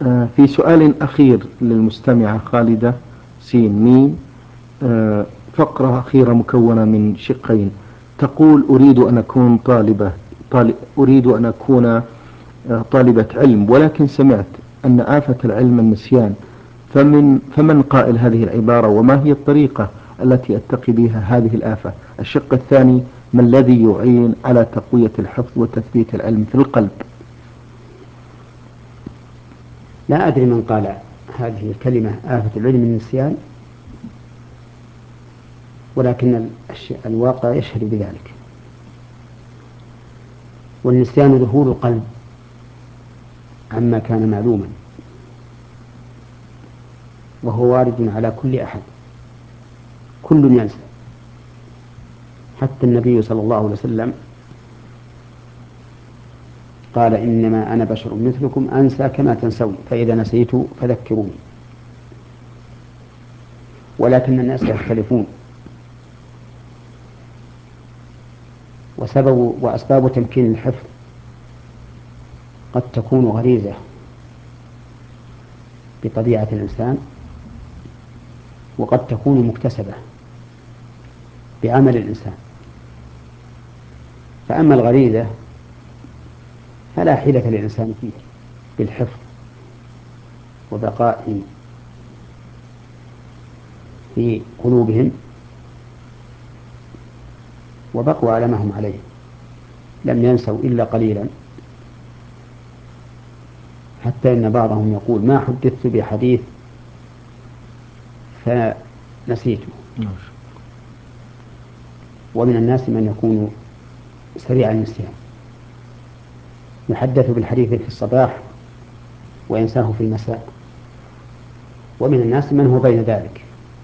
في سؤال أخير للمستمعة خالدة سين ميم. فقرة أخيرة مكونة من شقين. تقول: أريد أن أكون أريد أن أكون طالبة علم، ولكن سمعت أن آفة العلم النسيان. فمن قائل هذه العبارة، وما هي الطريقة التي أتقي بها هذه الآفة؟ الشق الثاني: ما الذي يعين على تقوية الحفظ وتثبيت العلم في القلب؟ لا أدري من قال هذه الكلمة آفة العلم النسيان، ولكن الواقع يشهد بذلك. والنسيان ذهول القلب عما كان معلوما، وهو وارد على كل أحد، كل ينسى. حتى النبي صلى الله عليه وسلم قال: إنما أنا بشر مثلكم أنسى كما تنسون، فإذا نسيت فذكروني. ولكن الناس يختلفون، وأسباب تمكين الحفظ قد تكون غريزة بطبيعة الإنسان، وقد تكون مكتسبة بعمل الإنسان. فأما الغريزة فلا حيلة للإنسان فيه بالحفظ وبقائه في قلوبهم، وبقوا على ما هم عليه، لم ينسوا إلا قليلا. حتى إن بعضهم يقول: ما حدثت بحديث فنسيته. ومن الناس من يكون سريع النسيان، يحدث بالحديث في الصباح وينساه في المساء. ومن الناس من هو بين ذلك.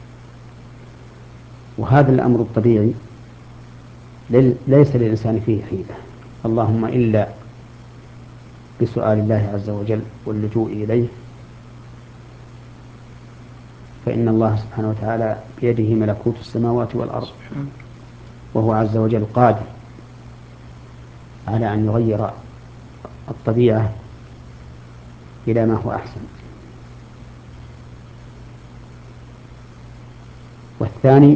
وهذا الأمر الطبيعي ليس للإنسان فيه حيلة، اللهم إلا بسؤال الله عز وجل واللجوء إليه، فإن الله سبحانه وتعالى بيده ملكوت السماوات والأرض، وهو عز وجل قادر على أن يغير الطبيعة إلى ما هو أحسن. والثاني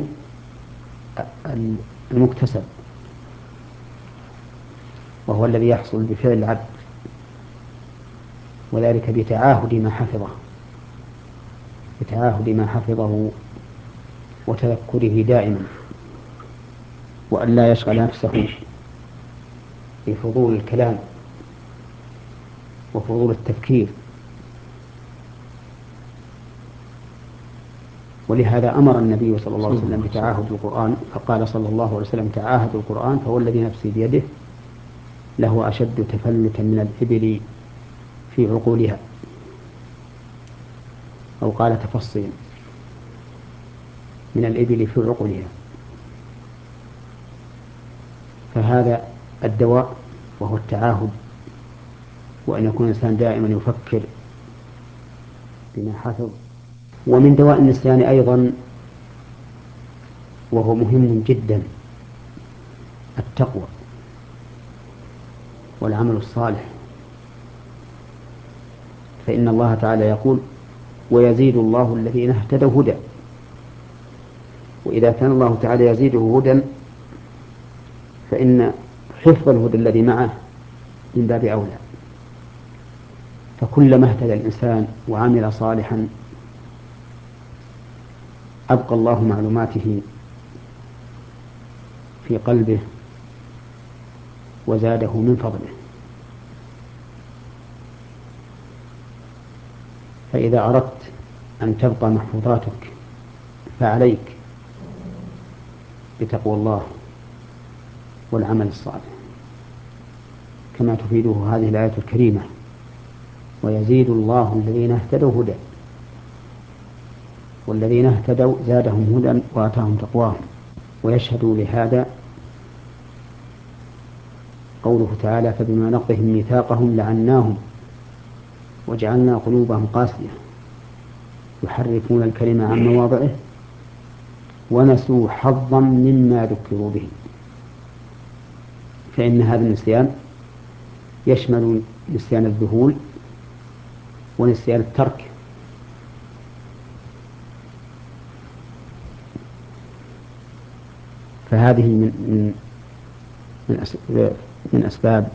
المكتسب، وهو الذي يحصل بفعل العبد، وذلك بتعاهد ما حفظه وتذكره دائما، وأن لا يشغل نفسه بفضول الكلام وفضول التفكير. ولهذا أمر النبي صلى الله عليه وسلم بتعاهد القرآن، فقال صلى الله عليه وسلم: تعاهدوا القرآن فهو الذي نفسي بيده له أشد تفلتا من الإبل في عقولها، أو قال تفصيا من الإبل في عقولها. فهذا الدواء وهو التعاهد، وأن يكون الإنسان دائما يفكر بما حفظ. ومن دواء النسيان أيضا، وهو مهم جدا، التقوى والعمل الصالح. فإن الله تعالى يقول: ويزيد الله الذين اهتدوا هدى. وإذا كان الله تعالى يزيده هدى، فإن حفظ الهدى الذي معه من باب أولى. فكلما اهتدى الإنسان وعمل صالحا أبقى الله معلوماته في قلبه وزاده من فضله. فإذا أردت أن تبقى محفوظاتك فعليك بتقوى الله والعمل الصالح، كما تفيده هذه الآية الكريمة: ويزيد الله الذين اهتدوا هدى. والذين اهتدوا زادهم هدى وآتاهم تقواهم. ويشهد لهذا قوله تعالى: فبما نقضهم ميثاقهم لعناهم وجعلنا قلوبهم قاسية يحرفون الكلمة عن مواضعه ونسوا حظا مما ذكروا به. فإن هذا النسيان يشمل نسيان الذهول ونسيان الترك. فهذه من أسباب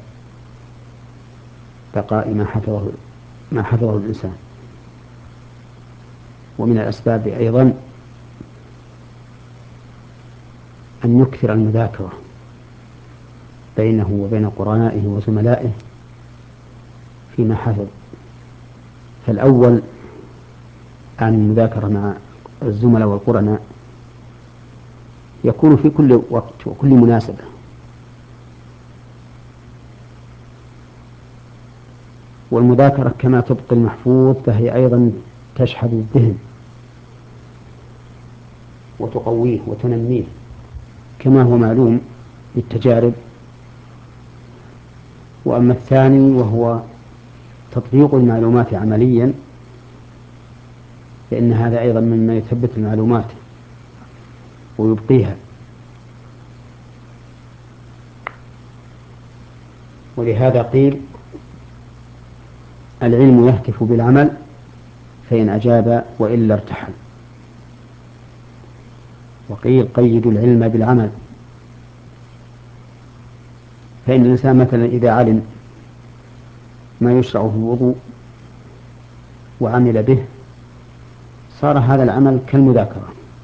بقاء ما حفظه الإنسان. ومن الأسباب أيضا أن يكثر المذاكرة بينه وبين قرنائه وزملائه فيما حفظ. فالأول عن المذاكرة مع الزملاء والقرناء يكون في كل وقت وكل مناسبة، والمذاكرة كما تبقي المحفوظ فهي أيضا تشحذ الذهن وتقويه وتنميه، كما هو معلوم بالتجارب. وأما الثاني وهو تطبيق المعلومات عمليا، فإن هذا أيضا مما يثبت المعلومات ويبقيها. ولهذا قيل العلم يهتف بالعمل فإن أجاب وإلا ارتحل. وقيل قيدوا العلم بالعمل، فإن الإنسان مثلا إذا علم ما يشرع في الوضوء وعمل به صار هذا العمل كالمذاكرة،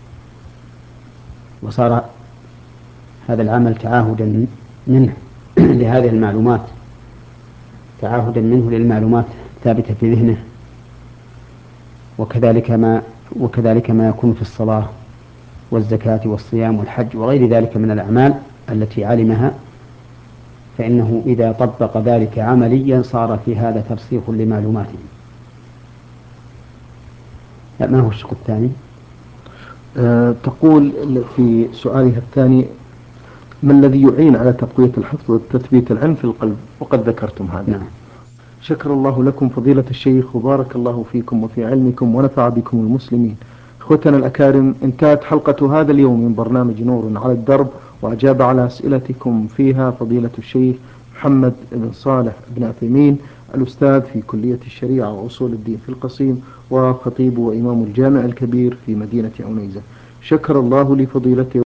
وصار هذا العمل تعاهدا منه لهذه المعلومات، تعاهدا منه للمعلومات ثابتة في ذهنه. وكذلك ما يكون في الصلاة والزكاة والصيام والحج وغير ذلك من الأعمال التي علمها، فإنه إذا طبق ذلك عمليا صار في هذا ترسيخ لمعلوماته. ما هو الشق الثاني؟ تقول في سؤالها الثاني: ما الذي يعين على تقوية الحفظ وتثبيت العلم في القلب؟ وقد ذكرتم هذا. نعم. شكر الله لكم فضيلة الشيخ، وبارك الله فيكم وفي علمكم ونفع بكم المسلمين. اخوتنا الأكارم، انتهت حلقة هذا اليوم من برنامج نور على الدرب، وأجاب على أسئلتكم فيها فضيلة الشيخ محمد بن صالح بن عثيمين، الأستاذ في كلية الشريعة وأصول الدين في القصيم، وخطيب وإمام الجامع الكبير في مدينة عنيزة. شكر الله لفضيلته